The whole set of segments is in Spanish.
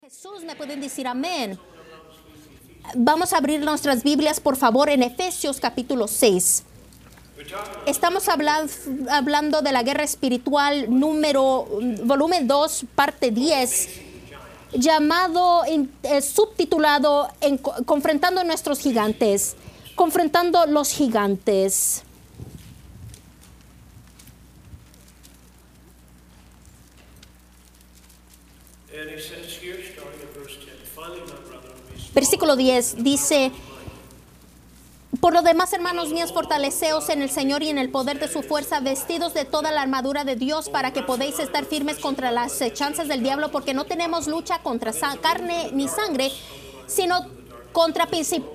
Jesús, me pueden decir amén. Vamos a abrir nuestras Biblias, por favor, en Efesios capítulo 6. Estamos hablando de la guerra espiritual volumen 2, parte 10, subtitulado Confrontando nuestros gigantes. Confrontando los gigantes. Versículo 10 dice: por lo demás, hermanos míos, fortaleceos en el Señor y en el poder de su fuerza, vestidos de toda la armadura de Dios, para que podáis estar firmes contra las acechanzas del diablo, porque no tenemos lucha contra carne ni sangre, sino contra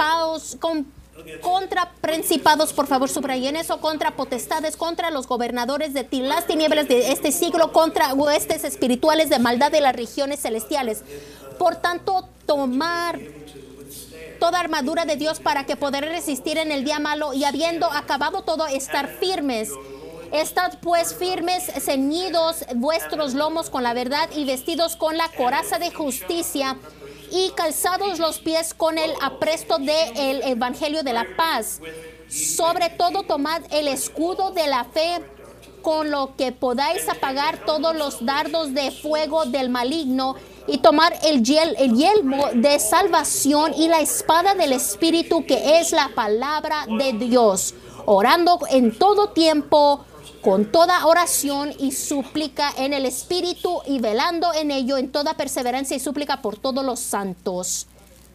principados, por favor, subrayen eso, contra potestades, contra los gobernadores de las tinieblas de este siglo, contra huestes espirituales de maldad de las regiones celestiales. Por tanto, tomar toda armadura de Dios para que poder resistir en el día malo, y habiendo acabado todo, estar firmes. Estad pues firmes, ceñidos vuestros lomos con la verdad y vestidos con la coraza de justicia, y calzados los pies con el apresto del evangelio de la paz. Sobre todo tomad el escudo de la fe, con lo que podáis apagar todos los dardos de fuego del maligno, y tomar el yelmo de salvación y la espada del Espíritu, que es la palabra de Dios, orando en todo tiempo con toda oración y súplica en el Espíritu, y velando en ello en toda perseverancia y súplica por todos los santos.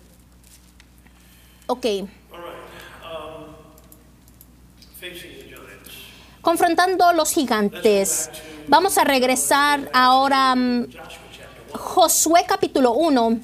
Ok. Confrontando los gigantes. Vamos a regresar ahora Josué capítulo 1.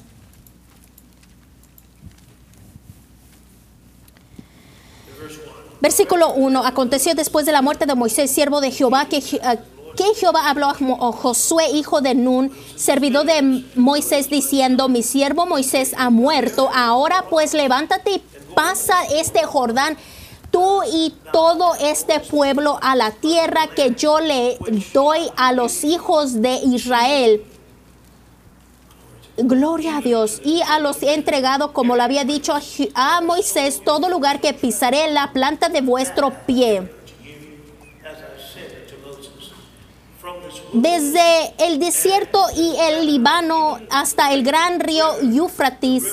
Versículo 1. Aconteció después de la muerte de Moisés, siervo de Jehová, que Jehová habló a Josué, hijo de Nun, servidor de Moisés, diciendo: mi siervo Moisés ha muerto. Ahora pues levántate y pasa este Jordán, tú y todo este pueblo, a la tierra que yo le doy a los hijos de Israel. Gloria a Dios. Y a los he entregado, como lo había dicho a Moisés, todo lugar que pisaré la planta de vuestro pie, desde el desierto y el Líbano hasta el gran río Éufrates,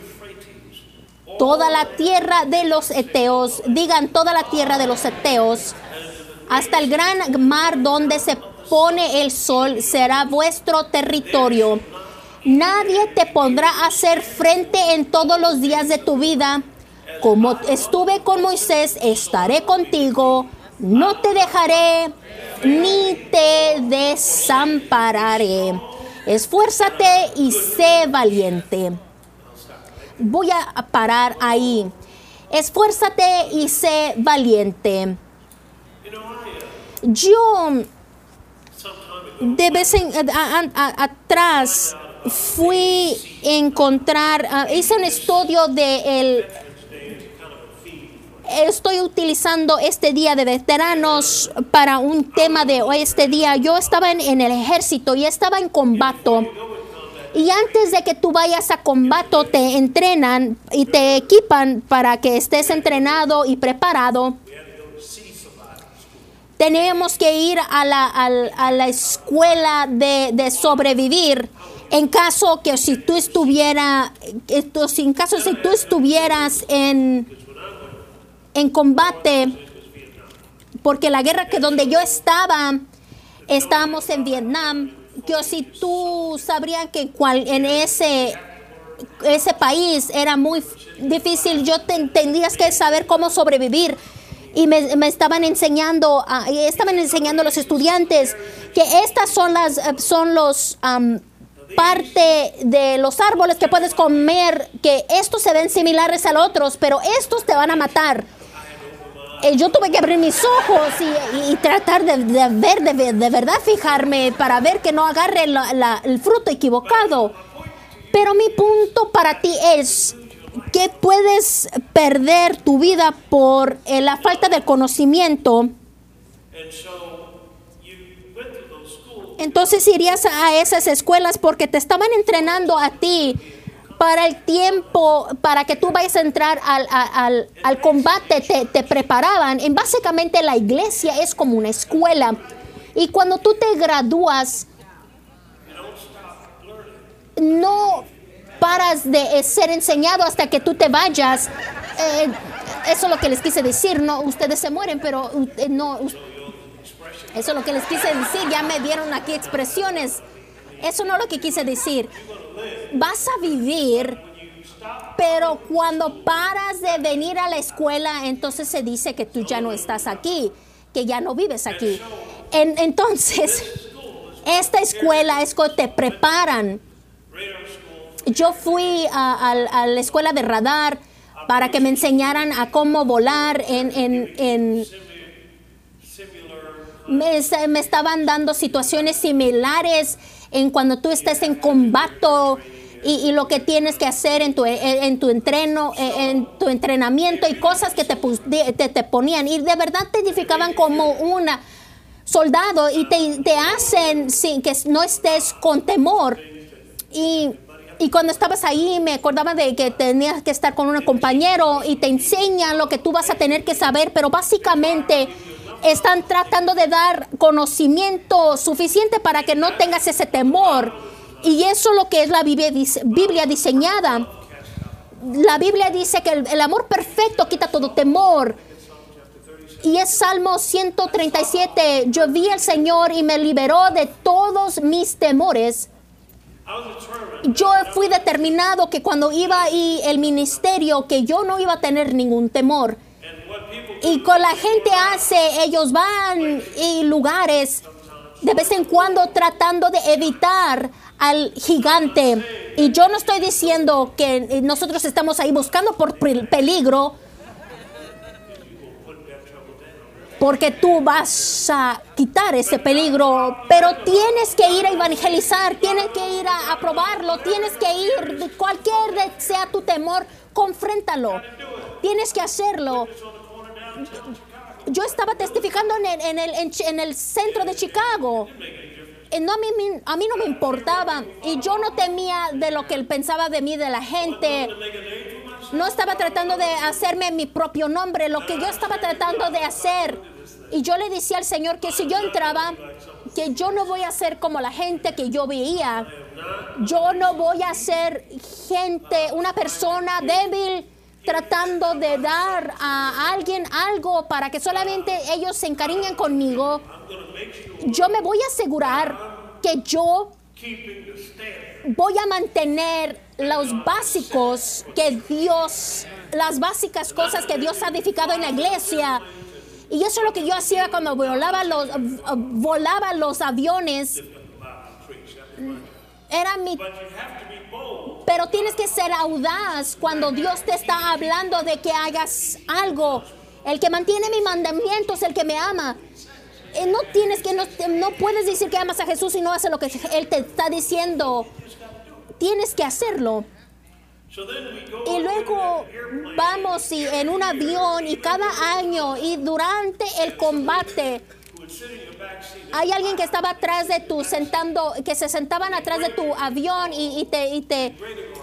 toda la tierra de los Eteos, digan toda la tierra de los Eteos, hasta el gran mar donde se pone el sol, será vuestro territorio. Nadie te podrá hacer frente en todos los días de tu vida. Como estuve con Moisés, estaré contigo. No te dejaré ni te desampararé. Esfuérzate y sé valiente. Voy a parar ahí. Esfuérzate y sé valiente. Yo de vez en atrás fui a encontrar, hice un estudio estoy utilizando este día de veteranos para un tema de este día. Yo estaba en el ejército y estaba en combate. Y antes de que tú vayas a combate, te entrenan y te equipan para que estés entrenado y preparado. Tenemos que ir a la escuela de sobrevivir. En caso que si tú estuvieras en combate, porque la guerra donde yo estábamos en Vietnam, que si tú sabrías que en ese país era muy difícil, tendrías que saber cómo sobrevivir. Y me estaban enseñando a los estudiantes que estas son los parte de los árboles que puedes comer, que estos se ven similares a los otros, pero estos te van a matar. Yo tuve que abrir mis ojos y tratar de ver, de verdad fijarme para ver que no agarre el fruto equivocado. Pero mi punto para ti es que puedes perder tu vida por la falta de conocimiento. entonces irías a esas escuelas porque te estaban entrenando a ti para el tiempo, para que tú vayas a entrar al combate, te preparaban. Y básicamente la iglesia es como una escuela. Y cuando tú te gradúas, no paras de ser enseñado hasta que tú te vayas. Eso es lo que les quise decir. No, ustedes se mueren, pero no. Eso es lo que les quise decir. Ya me dieron aquí expresiones. Eso no es lo que quise decir. Vas a vivir, pero cuando paras de venir a la escuela, entonces se dice que tú ya no estás aquí, que ya no vives aquí. Entonces, esta escuela es que te preparan. Yo fui a la escuela de radar para que me enseñaran a cómo volar me estaban dando situaciones similares en cuando tú estés en combate y lo que tienes que hacer en tu entrenamiento y cosas que te ponían y de verdad te edificaban como una soldado y te hacen sin que no estés con temor. Y cuando estabas ahí me acordaba de que tenías que estar con un compañero y te enseñan lo que tú vas a tener que saber, pero básicamente están tratando de dar conocimiento suficiente para que no tengas ese temor. Y eso es lo que es la Biblia diseñada. La Biblia dice que el amor perfecto quita todo temor. Y es Salmo 137. Yo vi al Señor y me liberó de todos mis temores. Yo fui determinado que cuando iba ahí el ministerio, que yo no iba a tener ningún temor. Y con la gente ellos van a lugares de vez en cuando tratando de evitar al gigante. Y yo no estoy diciendo que nosotros estamos ahí buscando por peligro, porque tú vas a quitar ese peligro, pero tienes que ir a evangelizar, tienes que ir a probarlo, tienes que ir, cualquier sea tu temor, confréntalo, tienes que hacerlo. Yo estaba testificando en el centro de Chicago. A mí no me importaba y yo no temía de lo que él pensaba de mí, de la gente. No estaba tratando de hacerme mi propio nombre, lo que yo estaba tratando de hacer. Y yo le decía al Señor que si yo entraba, que yo no voy a ser como la gente que yo veía. Yo no voy a ser una persona débil, tratando de dar a alguien algo para que solamente ellos se encariñen conmigo. Yo me voy a asegurar que yo voy a mantener los básicos las básicas cosas que Dios ha edificado en la iglesia. Y eso es lo que yo hacía cuando volaba los aviones. Pero tienes que ser audaz cuando Dios te está hablando de que hagas algo. El que mantiene mi mandamiento es el que me ama. No puedes decir que amas a Jesús y no haces lo que Él te está diciendo. Tienes que hacerlo. Y luego vamos en un avión y cada año y durante el combate hay alguien que estaba atrás de que se sentaban atrás de tu avión y te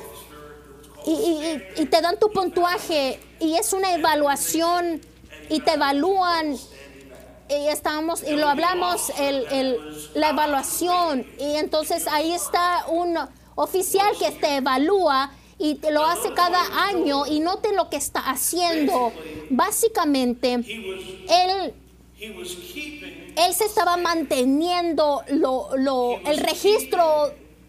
dan tu puntuaje y es una evaluación y te evalúan y lo hablamos la evaluación y entonces ahí está un oficial que te evalúa y te lo hace cada año y noten lo que está haciendo. Básicamente él se estaba manteniendo el registro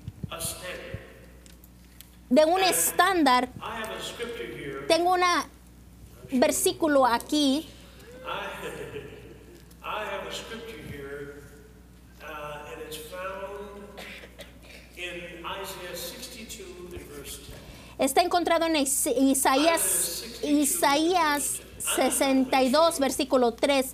de un estándar. Tengo un versículo aquí. Está encontrado en Isaías 62, versículo 3.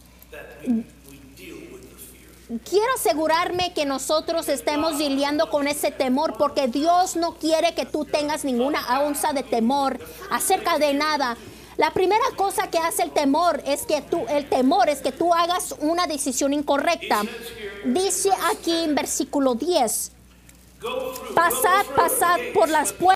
Quiero asegurarme que nosotros estemos lidiando con ese temor, porque Dios no quiere que tú tengas ninguna onza de temor acerca de nada. La primera cosa que hace el temor es que tú hagas una decisión incorrecta. Dice aquí en versículo 10, pasad por las puertas